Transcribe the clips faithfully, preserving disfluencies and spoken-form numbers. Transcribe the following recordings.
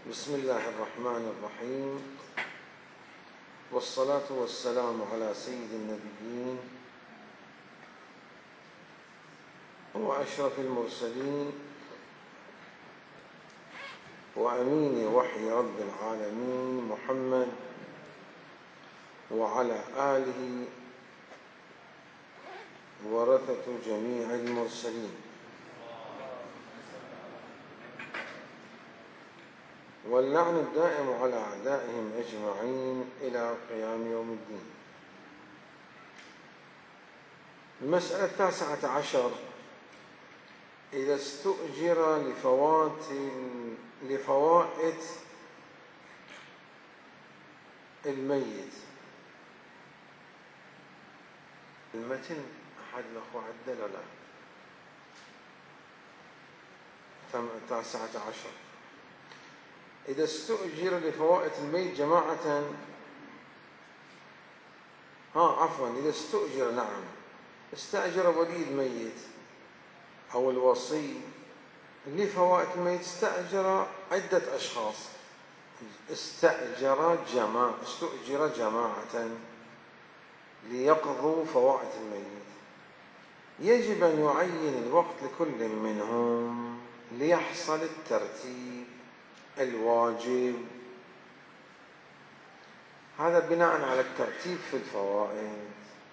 بسم الله الرحمن الرحيم، والصلاة والسلام على سيد النبيين وأشرف المرسلين وأمين وحي رب العالمين محمد وعلى آله ورثة جميع المرسلين، واللعن الدائم على أعدائهم أجمعين إلى قيام يوم الدين. المسألة التاسعة عشر: إذا استؤجر لفوات لفوائت الميت. المتن أحد الأخوة عدل ولا لا؟ التاسعة عشر: إذا استؤجر لفوائت الميت جماعة ها عفوا إذا استؤجر نعم استأجر ولي الميت أو الوصي لفوائت الميت، استأجر عدة أشخاص، استأجر جماعة استؤجر جماعة ليقضوا فوائت الميت. يجب أن يعين الوقت لكل منهم ليحصل الترتيب الواجب. هذا بناء على الترتيب في الفوائد،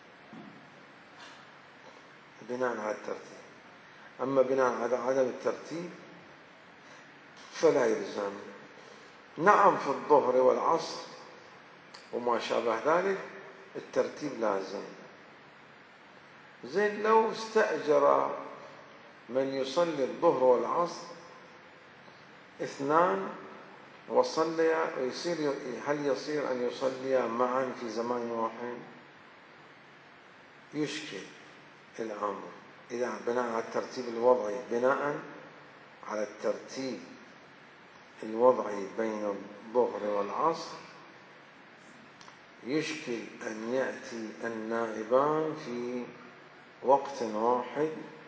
بناء على الترتيب. أما بناء على عدم الترتيب فلا يلزم. نعم في الظهر والعصر وما شابه ذلك الترتيب لازم. زين لو استأجر من يصلي الظهر والعصر اثنان وصليا، يصير هل يصير أن يصليا معا في زمان واحد؟ يشكل الأمر إذا بناء على الترتيب الوضعي، بناء على الترتيب الوضعي بين الظهر والعصر يشكل أن يأتي النائبان في وقت واحد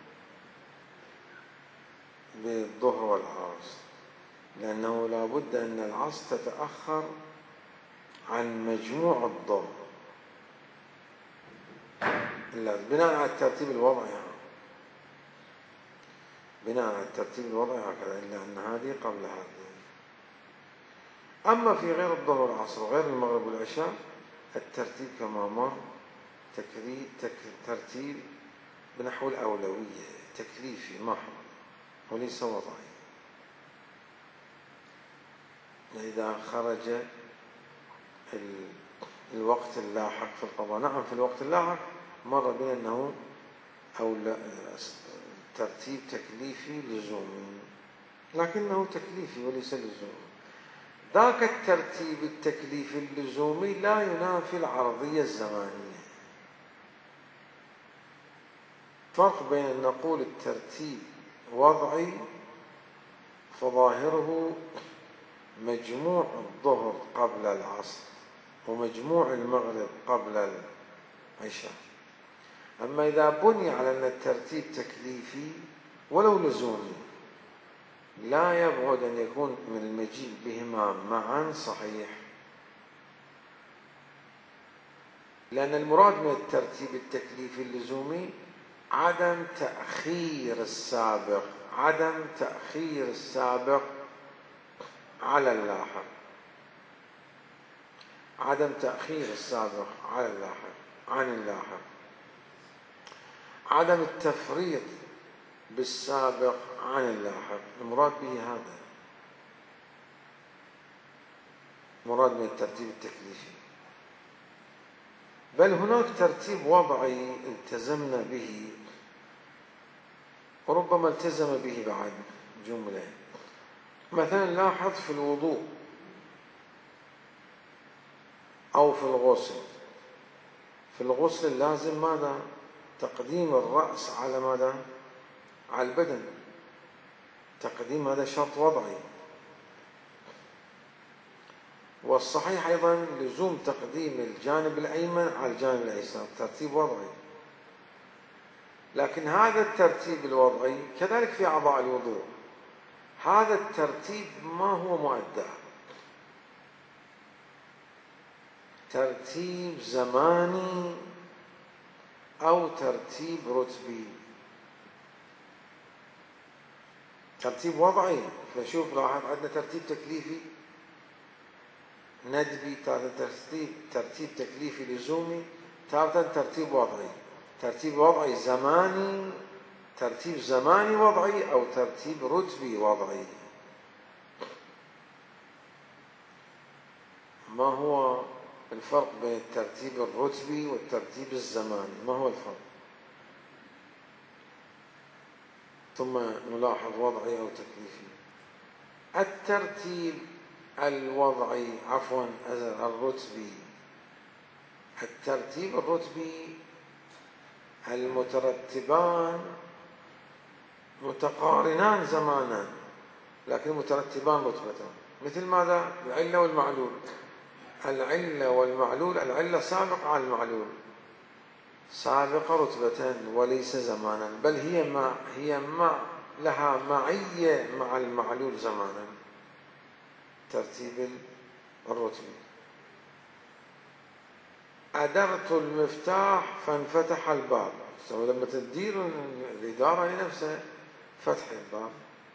بالظهر والعصر، لأنه لا بد أن العصر تتأخر عن مجموع الظهر بناء على الترتيب الوضعي، بناء على الترتيب الوضعي هكذا، إلا أن هذه قبل هذه. أما في غير الظهر والعصر وغير المغرب والعشاء الترتيب كما مر ترتيب بنحو الأولوية، تكليفي محض وليس وضعي. إذا خرج الوقت اللاحق في القضاء، نعم في الوقت اللاحق مر بنا أنه أو ترتيب تكليفي لزومي، لكنه تكليفي وليس لزومي. ذاك الترتيب التكليفي اللزومي لا ينافي العرضية الزمانية. فرق بين أن نقول الترتيب وضعي فظاهره مجموع الظهر قبل العصر ومجموع المغرب قبل العشاء. أما إذا بني على أن الترتيب تكليفي ولو لزومي لا يبعد أن يكون من المجيء بهما معا صحيح، لأن المراد من الترتيب التكليفي اللزومي عدم تأخير السابق عدم تأخير السابق على اللاحق عدم تأخير السابق على اللاحق عن اللاحق عدم التفريط بالسابق عن اللاحق. المراد به هذا، مراد من الترتيب التكليفي. بل هناك ترتيب وضعي التزمنا به وربما التزم به بعد جملة. مثلا لاحظ في الوضوء أو في الغسل. في الغسل اللازم ماذا؟ تقديم الرأس على ماذا؟ على البدن. تقديم هذا شرط وضعي، والصحيح أيضا لزوم تقديم الجانب الأيمن على الجانب الأيسر، ترتيب وضعي. لكن هذا الترتيب الوضعي كذلك في أعضاء الوضوء، هذا الترتيب ما هو مؤدى، ترتيب زماني أو ترتيب رتبي، ترتيب وضعي. فشوف لاحظ عندنا ترتيب تكليفي ندبي، ترتيب ترتيب تكليفي لزومي، تارة ترتيب وضعي. ترتيب وضعي زماني، ترتيب زماني وضعي أو ترتيب رتبي وضعي. ما هو الفرق بين الترتيب الرتبي والترتيب الزماني؟ ما هو الفرق؟ ثم نلاحظ وضعي أو تكليفي. الترتيب الوضعي عفوا الرتبي، الترتيب الرتبي المترتبان متقارنان زمانا لكن مترتبان رتبة. مثل ماذا؟ العلة والمعلول. العلة والمعلول، العلة سابقة على المعلول، سابقة رتبة وليس زمانا، بل هي مع هي مع لها معية مع المعلول زمانا. ترتيب الرتبي. أدرت المفتاح فانفتح الباب، لما تدير الإدارة هي نفسها فتح الباب،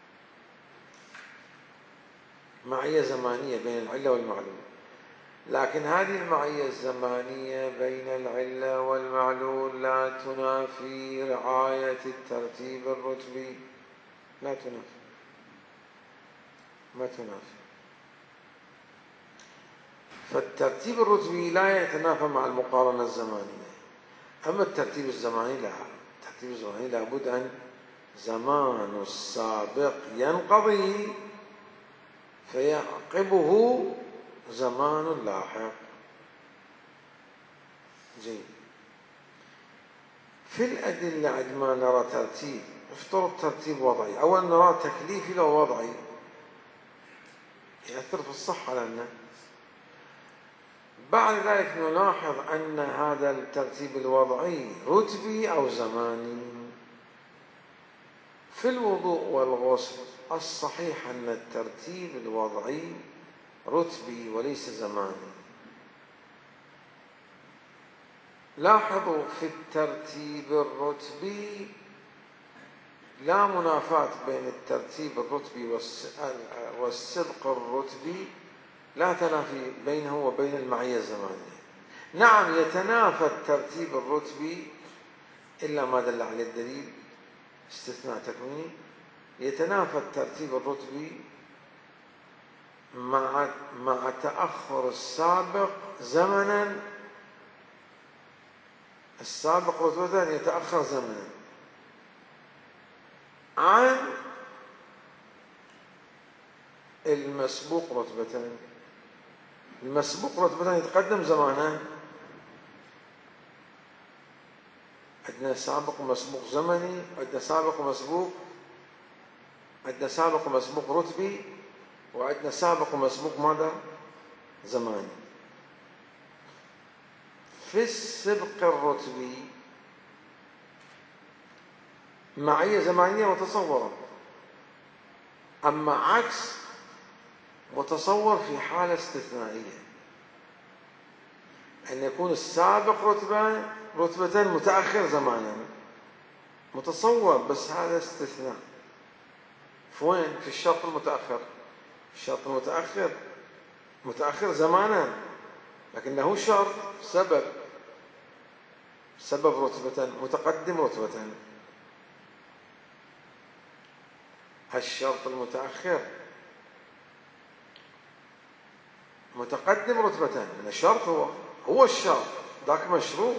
معية زمانية بين العلة والمعلول. لكن هذه المعية الزمانية بين العلة والمعلول لا تنافي رعاية الترتيب الرتبي، لا تنافي، ما تنافي. فالترتيب الرتبي لا يتنافى مع المقارنة الزمانية. أما الترتيب الزماني لا، الترتيب الزماني لابد أن زمان السابق ينقضي فيعقبه زمان لاحق. جيد. في الأدلة عندما نرى ترتيب، افترض ترتيب وضعي، أولا نرى تكليفي لو وضعي يأثر في الصحة لنا. بعد ذلك نلاحظ أن هذا الترتيب الوضعي رتبي أو زماني. في الوضوء والغسل الصحيح أن الترتيب الوضعي رتبي وليس زماني. لاحظوا في الترتيب الرتبي لا منافاة بين الترتيب الرتبي والسبق الرتبي، لا تنافي بينه وبين المعية الزمانية. نعم يتنافى الترتيب الرتبي إلا ما دل عليه الدليل، استثناء تكويني، يتنافى الترتيب الرتبي مع مع تأخر السابق زمنا، السابق رتبة يتأخر زمنا عن المسبوق رتبة. المسبوق رتبة يتقدم زمانا، عندنا سابق ومسبوق زمني، عندنا سابق ومسبوق، عندنا سابق ومسبوق رتبي، وعندنا سابق ومسبوق ماذا؟ زماني. في السبق الرتبي معية زمانية متصورة، أما عكس متصور في حالة استثنائية، أن يكون السابق رتبة رتبة متأخر زمانا، متصور، بس هذا استثناء. فوين؟ في الشرط المتأخر. الشرط المتأخر متأخر زمانا لكنه شرط سبب، سبب رتبة، متقدم رتبة. الشرط المتأخر متقدم رتبة، من الشرط هو هو الشرط، ذاك مشروط،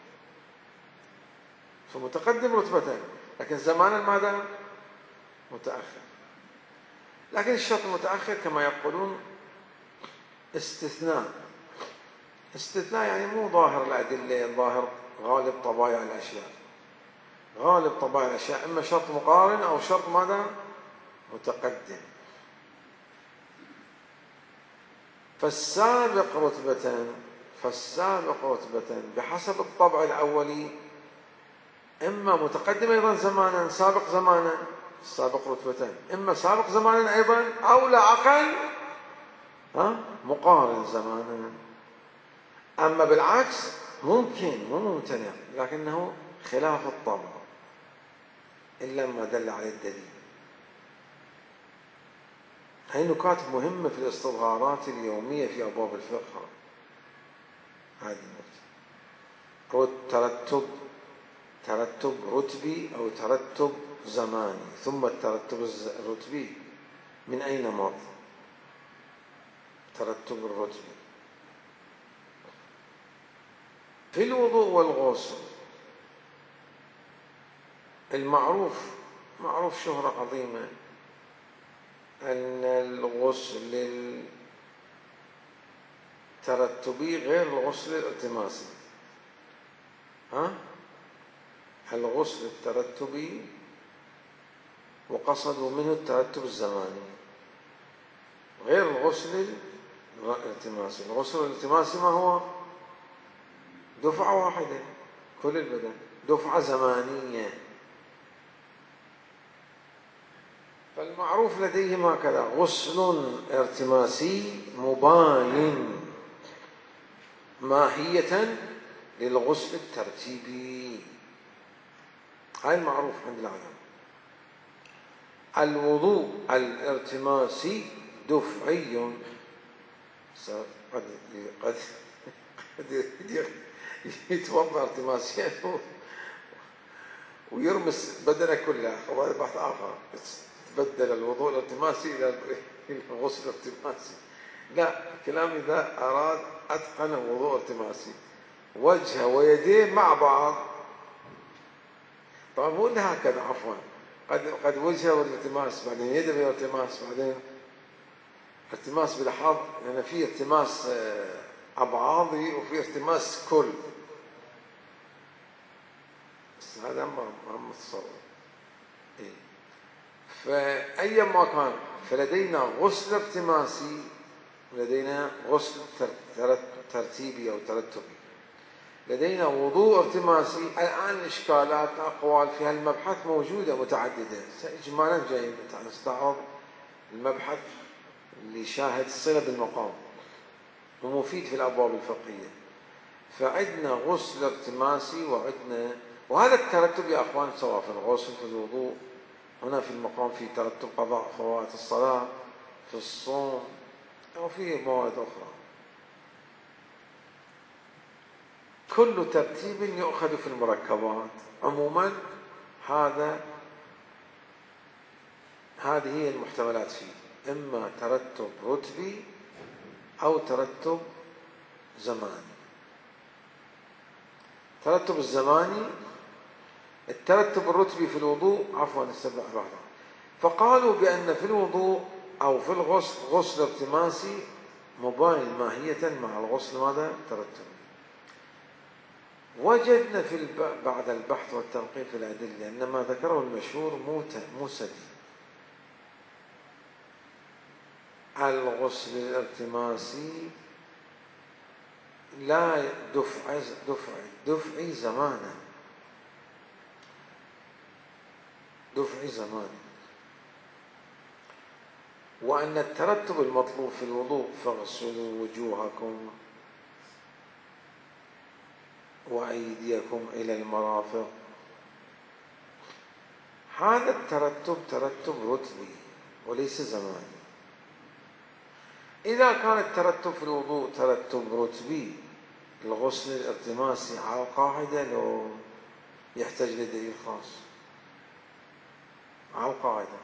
فمتقدم رتبة، لكن زمانا ماذا؟ متأخر. لكن الشرط المتأخر كما يقولون استثناء. استثناء يعني مو ظاهر الأدلة، ظاهر غالب طبائع الأشياء. غالب طبائع الأشياء إما شرط مقارن أو شرط ماذا؟ متقدم. فالسابق رتبة فالسابق رتبة بحسب الطبع الأولي إما متقدم أيضا زمانا، سابق زمانا، السابق رتبتين، إما سابق زمانا أيضا أو لا أقل ها مقارن زمانا. أما بالعكس ممكن مو ممتنع، لكنه خلاف الطبع إلا ما دل عليه الدليل. هاي نكات مهمة في الاستظهارات اليومية في أبواب الفقه. هذه النقطة، ترتب ترتب رتبي أو ترتب زماني، ثم الترتب الرتبي من أين مض؟ ترتب الرتبي في الوضوء والغسل المعروف، معروف شهرة عظيمة أن الغسل الترتبي غير الغسل الالتماسي. ها؟ الغسل الترتبي وقصدوا منه الترتب الزماني غير الغسل الالتماسي. الغسل الالتماسي ما هو؟ دفعة واحدة كل البدن، دفعة زمانية. فالمعروف لديهم هكذا: غسل ارتماسي مباين ماهية للغسل الترتيبي. هاي المعروف عند العلماء. الوضوء الارتماسي دفعي، قد قد يتوضا ارتماسيا ويرمس بدنه كله، وهذا بحث اخر. تبدل الوضوء الالتماسي الى الغسل الالتماسي. لا، كلام اذا اراد اتقن وضوء التماسي وجهه ويديه مع بعض. طبعا مو هكذا، عفوا، قد قد وجهه والالتماس، بعدين يده بالالتماس، بعدين التماس بلحظ، لان يعني في التماس ابعاضي وفي التماس كل. بس هذا ما ما متصور. إيه؟ فأيما كان، فلدينا غسل ارتماسي ولدينا غسل ترتيبي أو ترتبي. لدينا وضوء ارتماسي. الآن إشكالات أقوال في هالمبحث موجودة متعددة، إجمالا جاي نستعرض المبحث اللي شاهد صلة بالمقام ومفيد في الأبواب الفقهية. فعندنا غسل ارتماسي وعندنا، وهذا الترتب يا أخوان سواء في الغسل في الوضوء، هنا في المقام في ترتب قضاء فوات الصلاة، في الصوم، أو في مواد أخرى. كل ترتيب يؤخذ في المركبات. عموما هذا هذه هي المحتملات فيه: إما ترتب رتبي أو ترتب زماني. الترتب الزماني، الترتب الرتبي في الوضوء، عفوا استبدأ لحظة، فقالوا بأن في الوضوء أو في الغسل غسل ارتماسي مباين ماهية مع الغسل ماذا؟ ترتبي. وجدنا في الب... بعد البحث والتنقيب في الأدلة أن ما ذكره المشهور مو سديد. الغسل الارتماسي لا دفع دفع دفعي زمانا، دفعي زماني. وأن الترتب المطلوب في الوضوء: فاغسلوا وجوهكم وأيديكم إلى المرافق. هذا الترتب ترتب رتبي وليس زماني. إذا كان الترتب في الوضوء ترتب رتبي، الغسل الالتماسي على القاعدة لو يحتاج لدليل خاص على القاعدة.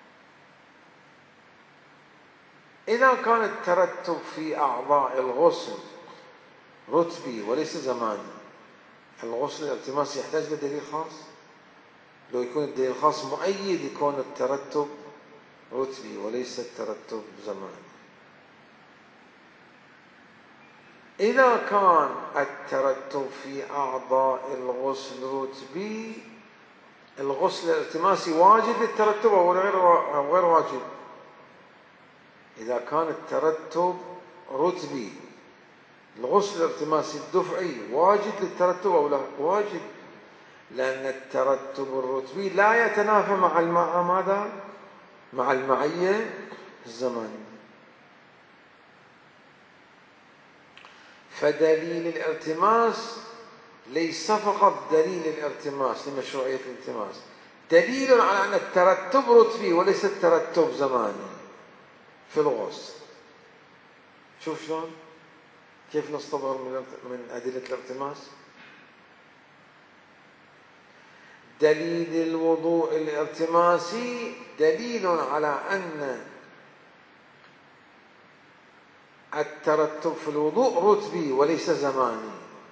إذا كان الترتب في أعضاء الغسل رتبي وليس زماني، الغسل الالتماسي يحتاج لدليل خاص. لو يكون الدليل الخاص مؤيد يكون الترتب رتبي وليس الترتب زماني. إذا كان الترتب في أعضاء الغسل رتبي، الغسل الالتماسي واجب للترتب أو غير واجب؟ إذا كان الترتب رتبي، الغسل الالتماسي الدفعي واجب للترتب أو لا؟ واجب، لأن الترتب الرتبي لا يتنافى مع مع ماذا؟ مع المعية الزمانية. فدليل الالتماس ليس فقط دليل الالتماس لمشروعية الالتماس، دليل على أن الترتب رتبي وليس الترتب زماني في الغوص. شوف شلون؟ كيف نستظهر من أدلة الالتماس؟ دليل الوضوء الالتماسي دليل على أن الترتب في الوضوء رتبي وليس زماني،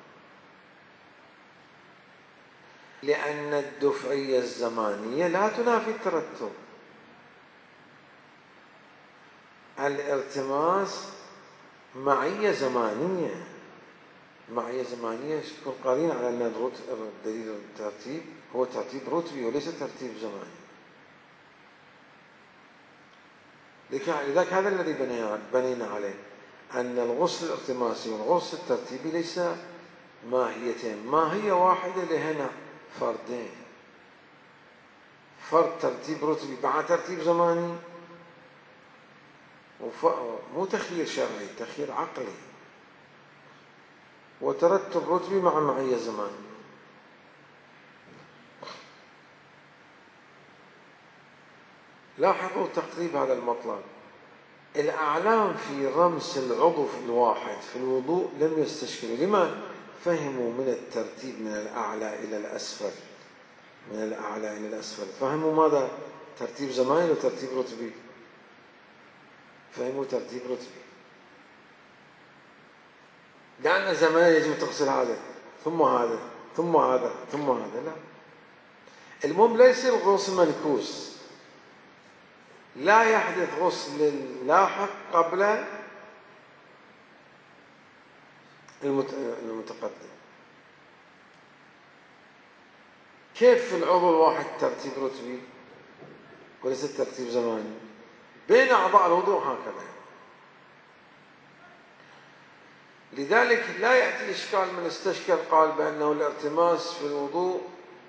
لأن الدفعية الزمانية لا تنافي الترتب. الالتماس معية زمانية، معية زمانية تكون قرينة على أن دليل الترتيب هو ترتيب رتبي وليس ترتيب زماني. لذلك هذا الذي بنينا عليه، أن الغسل الالتماسي والغسل الترتيبي ليس ماهيتين، ماهية واحدة لهنا فردين، فرد ترتيب رتبي مع ترتيب زماني، مو تخيير شرعي، تخيير عقلي، وترتب رتبي مع معية زمانية. لاحظوا تقريب هذا المطلب. الأعلام في رمس العضو الواحد في الوضوء لم يستشكلوا. لما؟ فهموا من الترتيب من الأعلى إلى الأسفل، من الأعلى إلى الأسفل فهموا ماذا؟ ترتيب زماني وترتيب رتبي. فهموا ترتيب رتبي، لأن زمان يجب تغسل هذا ثم هذا ثم هذا ثم هذا. لا، المهم ليس الغسل منكوس، لا يحدث غسل اللاحق قبل المتقدم. كيف في العضو الواحد ترتيب رتبي وليس ترتيب زماني؟ بين أعضاء الوضوء هكذا. لذلك لا يأتي إشكال من استشكل قال بأنه الالتماس في الوضوء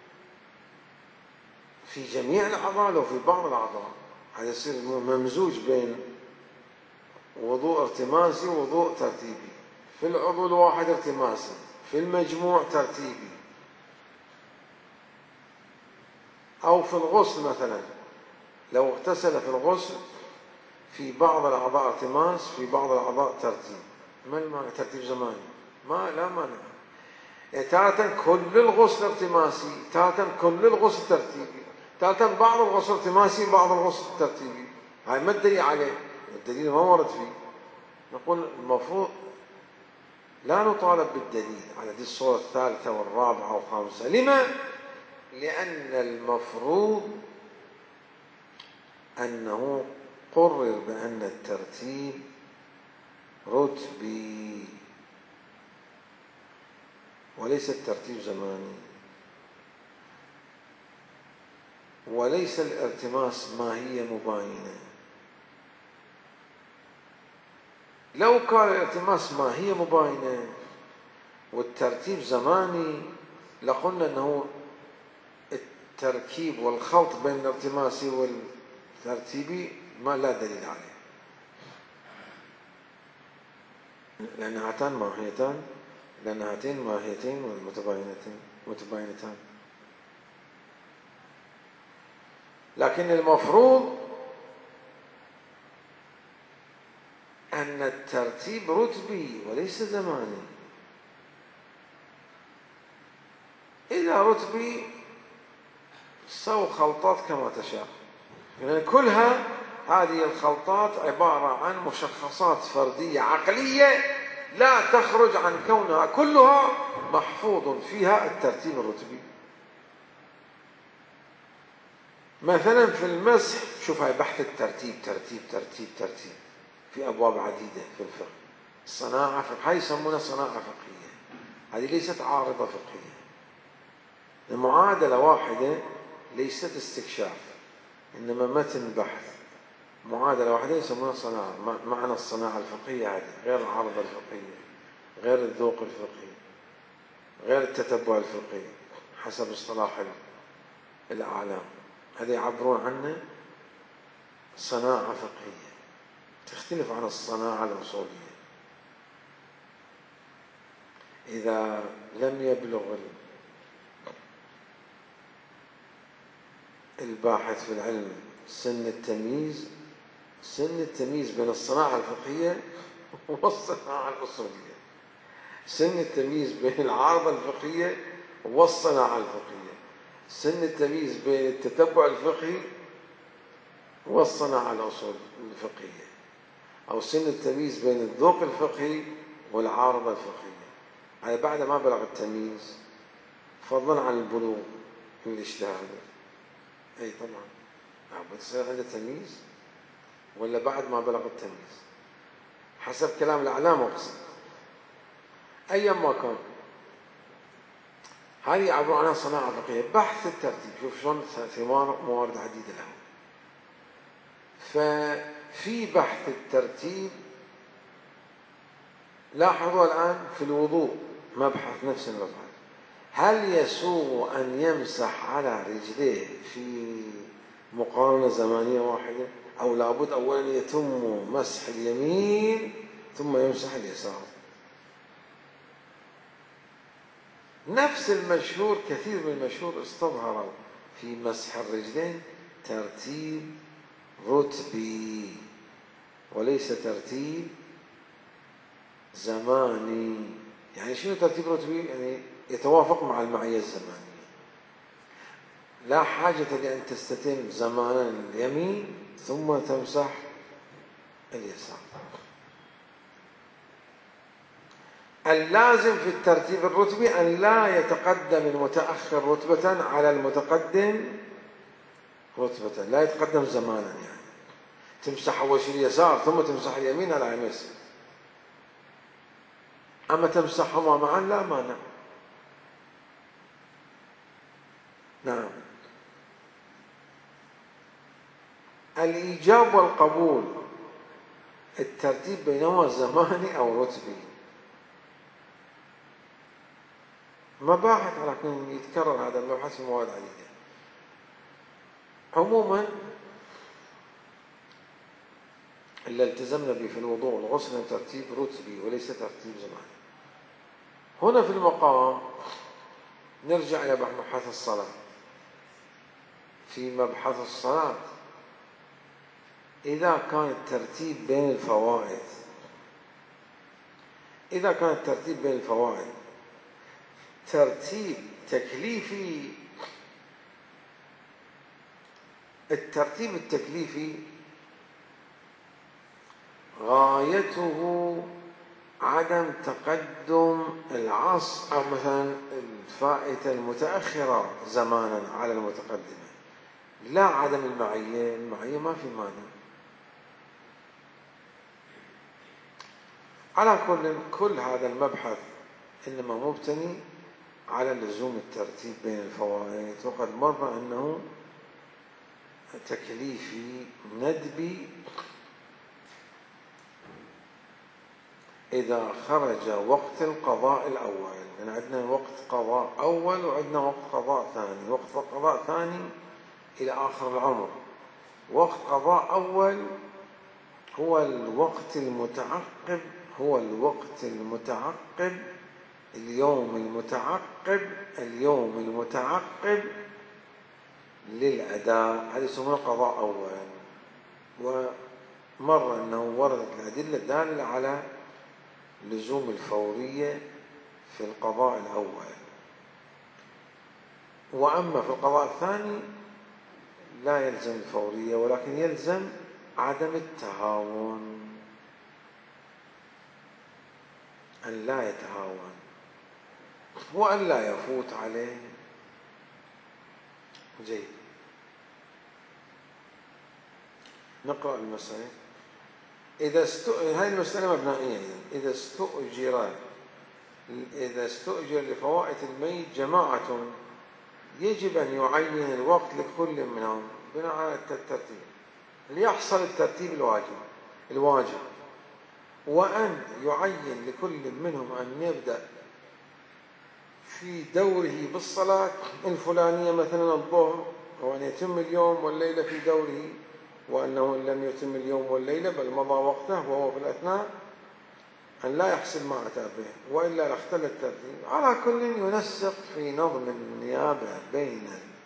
في جميع الأعضاء أو في بعض الأعضاء، هذا يصير ممزوج بين وضوء التماسي ووضوء ترتيبي. في العضو الواحد التماسي، في المجموع ترتيبي. أو في الغسل مثلا، لو اغتسل في الغسل في بعض الأعضاء التماس في بعض الأعضاء ترتيب، ما المانع؟ ترتيب زماني، ما لا مانع. يعني تارة كل الغسل التماسي، تارة كل الغسل ترتيبي، تارة بعض الغسل التماسي بعض الغسل ترتيبي. هاي ما الدليل عليه؟ الدليل ما ورد فيه. نقول المفروض لا نطالب بالدليل على هذه الصورة الثالثة والرابعة والخامسة. لما؟ لأن المفروض أنه قرر بأن الترتيب رتبي وليس الترتيب زماني، وليس الالتماس ماهية مباينة. لو كان الالتماس ماهية مباينة والترتيب زماني لقلنا أنه التركيب والخلط بين الالتماسي والترتيبي ما لا دليل عليه، لأن هاتان ماهيتان لأن هاتين ماهيتين متباينتين متباينتان. لكن المفروض أن الترتيب رتبي وليس زماني. إذا رتبي سووا خلطات كما تشاء، يعني كلها هذه الخلطات عبارة عن مشخصات فردية عقلية لا تخرج عن كونها كلها محفوظ فيها الترتيب الرتبي. مثلا في المسح، شوف هاي بحث الترتيب، ترتيب ترتيب ترتيب في أبواب عديدة في الفقه. الصناعة فقه، هاي يسمونها صناعة فقهية، هذه ليست عارضة فقهية. المعادلة واحدة ليست استكشاف، إنما متن بحث. معادلة واحدة يسمونها صناعة. معنى الصناعة الفقهية هذه غير العارضة الفقهية، غير الذوق الفقهي، غير التتبع الفقهي. حسب اصطلاح الأعلام، هذا يعبرون عنه صناعة فقهية تختلف عن الصناعة الأصولية. إذا لم يبلغ الباحث في العلم سن التمييز، سن التمييز بين الصناعة الفقهية والصناعة الأصولية، سن التمييز بين العارضة الفقهية والصناعة الفقهية، سن التمييز بين التتبع الفقهي والصناعة الفقهية، أو سن التمييز بين الذوق الفقهي والعارضة الفقهية. هذا بعد ما بلغ التمييز، فضلا عن البلوغ من الاجتهاد. أي طبعا لابد يصير عنده تمييز، ولا بعد ما بلغ التمييز حسب كلام الأعلام أقصد. أيا ما كان، هذه يعبرون عنها صناعة فقهية. بحث الترتيب، شوف شلون ثمار موارد عديدة له. ففي بحث الترتيب لاحظوا الآن في الوضوء مبحث نفس المبحث، هل يسوغ أن يمسح على رجليه في مقارنة زمانية واحدة، أو لابد أولا يتم مسح اليمين ثم يمسح اليسار؟ نفس المشهور، كثير من المشهور استظهروا في مسح الرجلين ترتيب رتبي وليس ترتيب زماني. يعني شنو ترتيب رتبي؟ يعني يتوافق مع المعية الزمانية. لا حاجة لأن تستتم زمانا اليمين ثم تمسح اليسار. اللازم في الترتيب الرتبي أن لا يتقدم المتأخر رتبة على المتقدم رتبة، لا يتقدم زمانا. يعني تمسح أول شيء اليسار ثم تمسح اليمين على يمسح، أما تمسحهما معا لا مانع. نعم. الإيجاب والقبول الترتيب بينهما زماني أو رتبي، مباحث لكن يتكرر هذا المبحث في مواد عديدة. عموما اللي التزمنا به في الوضوء والغسل ترتيب رتبي وليس ترتيب زماني. هنا في المقام نرجع إلى مبحث الصلاة. في مبحث الصلاة إذا كان الترتيب بين الفوائد إذا كان الترتيب بين الفوائد ترتيب تكليفي، الترتيب التكليفي غايته عدم تقدم العصر أو مثلا الفائتة المتأخرة زمانا على المتقدمة، لا عدم المعية. المعية ما في مانع. على كل كل هذا المبحث إنما مبتني على لزوم الترتيب بين الفوائد، وقد مر أنه تكليفي ندبي إذا خرج وقت القضاء الأول. يعني عندنا وقت قضاء أول وعندنا وقت قضاء ثاني. وقت قضاء ثاني إلى آخر العمر. وقت قضاء أول هو الوقت المتعقب هو الوقت المتعقب اليوم المتعقب اليوم المتعقب للأداء، هذا يسمونه قضاء أول. ومر أنه وردت الأدلة الدالة على لزوم الفورية في القضاء الأول، وأما في القضاء الثاني لا يلزم الفورية ولكن يلزم عدم التهاون، أن لا يتهاون وأن لا يفوت عليه. جيد، نقرأ المسألة. إذا است... هذه المسألة مبنائية. إذا استؤجر إذا استؤجر لفوائت الميت جماعة يجب أن يعين الوقت لكل منهم بناء على الترتيب ليحصل الترتيب الواجب الواجب وأن يعين لكل منهم أن يبدأ في دوره بالصلاة الفلانية مثلا الظهر، وأن يتم اليوم والليلة في دوره، وأنه إن لم يتم اليوم والليلة بل مضى وقته وهو في الأثناء أن لا يحسب ما أتى به، وإلا لاختل الترتيب. على كل ينسق في نظم النيابة بين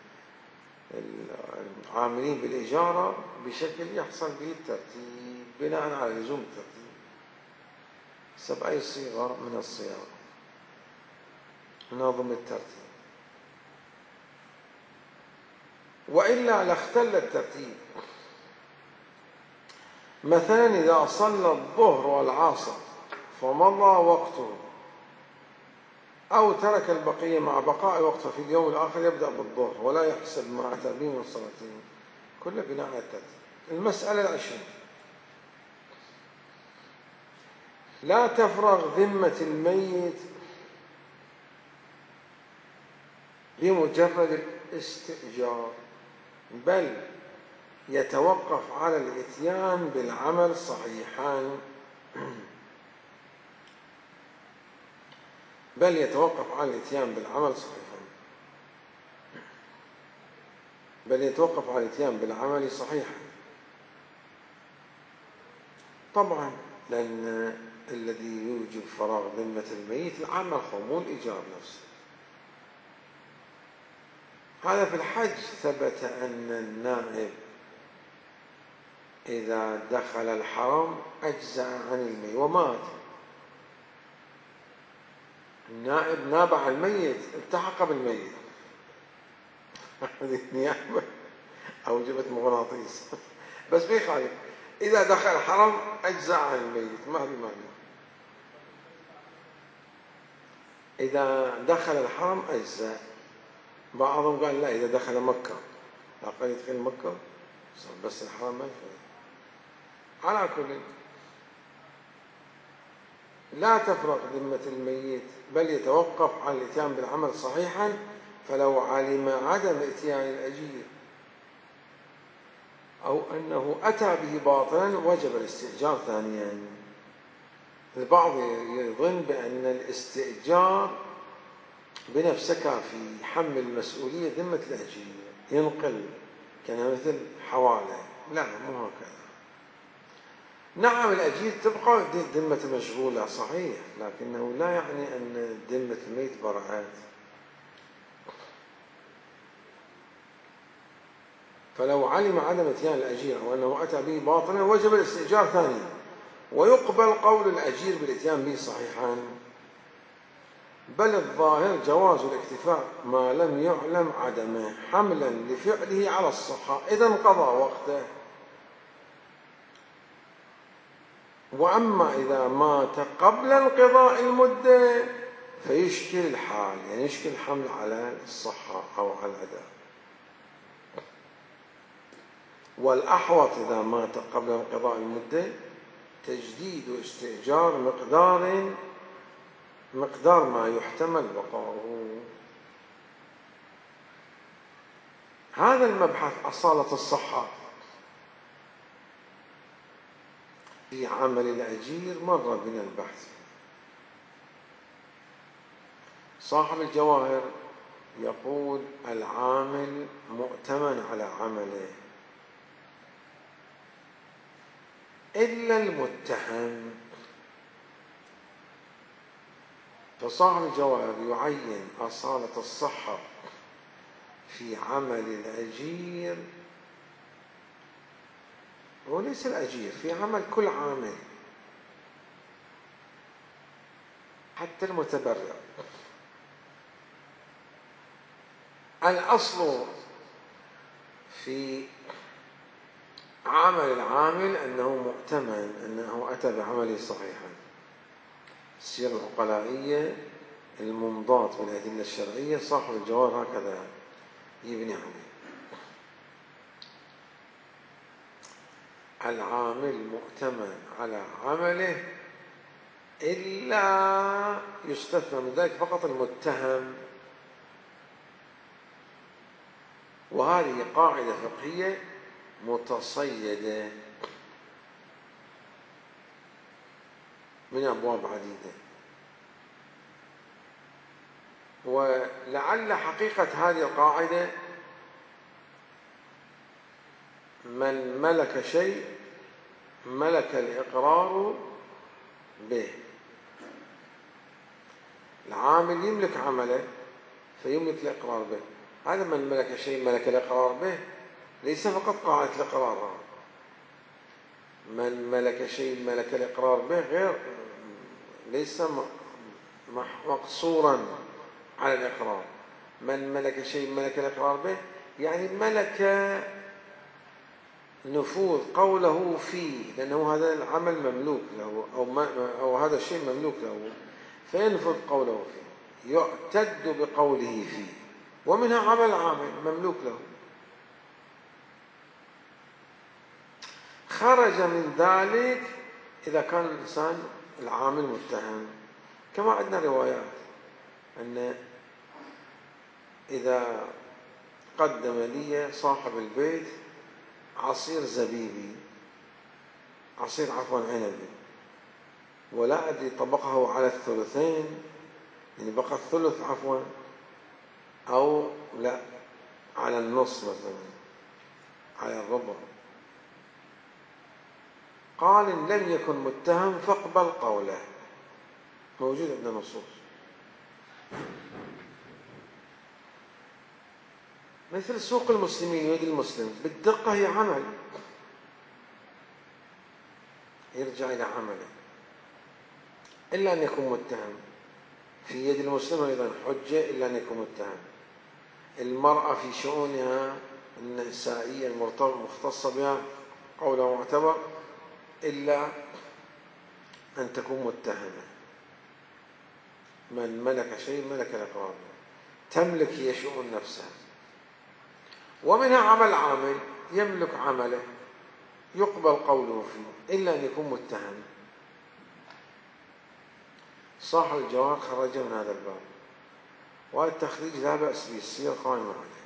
العاملين بالإجارة بشكل يحصل به الترتيب بناء على لزوم الترتيب حسب أي صيغة من الصيغ نظم الترتيب، وإلا لاختل الترتيب. مثلا إذا صلى الظهر والعصر فمضى وقته أو ترك البقية مع بقاء وقته في اليوم الآخر يبدأ بالظهر ولا يحسب ما أتى به من الصلاتين، كله بناء على الترتيب. المسألة العشرين: لا تفرغ ذمة الميت بمجرد الاستئجار، بل يتوقف على الإتيان بالعمل صحيحا بل يتوقف على الإتيان بالعمل صحيحا بل يتوقف على الإتيان بالعمل صحيحا طبعا، لأن الذي يوجب فراغ ذمة الميت العمل مو الإيجار نفسه. هذا في الحج ثبت أن النائب إذا دخل الحرم أجزأ عن الميت ومات، النائب نابع الميت التحق بالميت هذه نيابة أوجبت مغناطيس بس ما يخالف، إذا دخل الحرم أجزأ عن الميت ما في معنى. إذا دخل الحرم أجزاء، بعضهم قال لا إذا دخل مكة أقل يدخل مكة بس الحرم ما يفعل. على كل لا تفرق ذمة الميت بل يتوقف على الإتيان بالعمل صحيحا، فلو علم عدم إتيان الأجير أو أنه أتى به باطلا وجب الاستئجار ثانيا. البعض يظن بأن الاستئجار بنفسه كافي حمل المسؤولية ذمة الأجير ينقل كان مثل حوالة، لا مو هكذا. نعم الأجير تبقى ذمة مشغولة صحيح، لكنه لا يعني أن ذمة الميت برعات. فلو علم عدم اتيان الأجير أو أنه أتى به باطلا وجب الاستئجار ثانيا، ويقبل قول الأجير بالاتيان به صحيحا، بل الظاهر جواز الاكتفاء ما لم يعلم عدمه حملا لفعله على الصحة إذا انقضى وقته. وأما إذا مات قبل انقضاء المدة فيشكل الحال، يعني يشكل الحمل على الصحة أو على الأداء. والأحوط إذا مات قبل انقضاء المدة تجديد استئجار مقدار مقدار ما يحتمل بقاؤه. هذا المبحث أصالة الصحة في عمل الأجير مر بنا البحث. صاحب الجواهر يقول العامل مؤتمن على عمله إلا المتهم، فصاحب الجواهر يعين أصالة الصحة في عمل الأجير، وليس الأجير في عمل كل عامل حتى المتبرع. الأصل في عمل العامل أنه مؤتمن أنه أتى بعمله صحيحا. السيرة العقلائية الممضاة بالأدلة الشرعية صاحب الجواب هكذا يبني عليه. العامل مؤتمن على عمله إلا يستثنى من ذلك فقط المتهم، وهذه قاعدة فقهية متصيدة من أبواب عديدة. ولعل حقيقة هذه القاعدة من ملك شيء ملك الإقرار به. العامل يملك عمله فيملك الإقرار به. هذا من ملك شيء ملك الإقرار به ليس فقط قاعدة الإقرار. من ملك شيء ملك الإقرار به غير ليس مقصورا على الإقرار. من ملك شيء ملك الإقرار به يعني ملك نفوذ قوله فيه، لأنه هذا العمل مملوك له أو, ما أو هذا الشيء مملوك له، فينفذ قوله فيه، يعتد بقوله فيه. ومنها عمل عامل مملوك له. خرج من ذلك إذا كان الإنسان العامل متهم، كما عندنا روايات أن إذا قدم لي صاحب البيت عصير زبيبي عصير عفوا عنبي ولا أدري طبقه على الثلثين، يعني بقى الثلث عفوا أو لا على النص مثلا على الربع، قال إن لم يكن متهم فاقبل قوله. موجود عندنا نصوص. مثل سوق المسلمين يد المسلم بالدقة هي عمل، يرجع إلى عمله إلا أن يكون متهم. في يد المسلم أيضا حجة إلا أن يكون متهم. المرأة في شؤونها النسائية المختصة بها قول معتبر إلا أن تكون متهمة. من ملك شيء ملك الإقرار، تملك هي شؤون نفسها. ومنها عمل عامل يملك عمله يقبل قوله فيه إلا أن يكون متهم. صاحب الجواب خرج من هذا الباب، وهذا التخريج لا بأس به، السير قائمة عليه.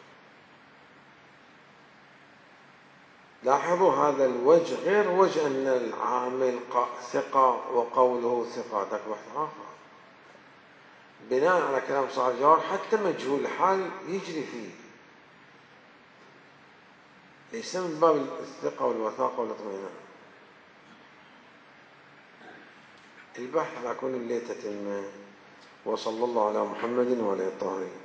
لاحظوا هذا الوجه غير وجه أن العامل ثقة وقوله ثقة، ذاك بحث آخر. بناء على كلام صاحب الجواب حتى مجهول الحال يجري فيه، ليس من باب الثقة والوثاقة والاطمئنان. البحث على كل اللي تتم. وصلى الله على محمد وعلى آله الطاهرين.